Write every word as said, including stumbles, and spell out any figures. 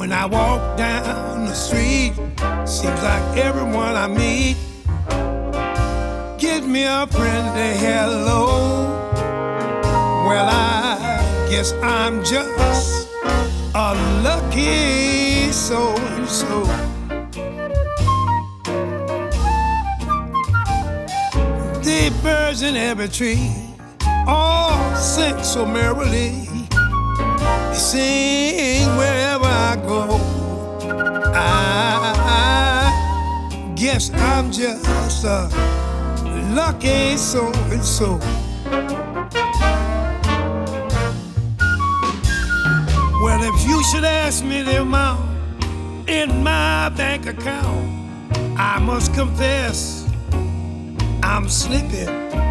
When I walk down the street, seems like everyone I meet gives me a friendly hello. Well, I guess I'm just a lucky so-and-so. The birds in every tree all sing so merrily. They sing wherever I go. I, I guess I'm just a lucky so-and-so. Well, if you should ask me the amount in my bank account, I must confess I'm slipping.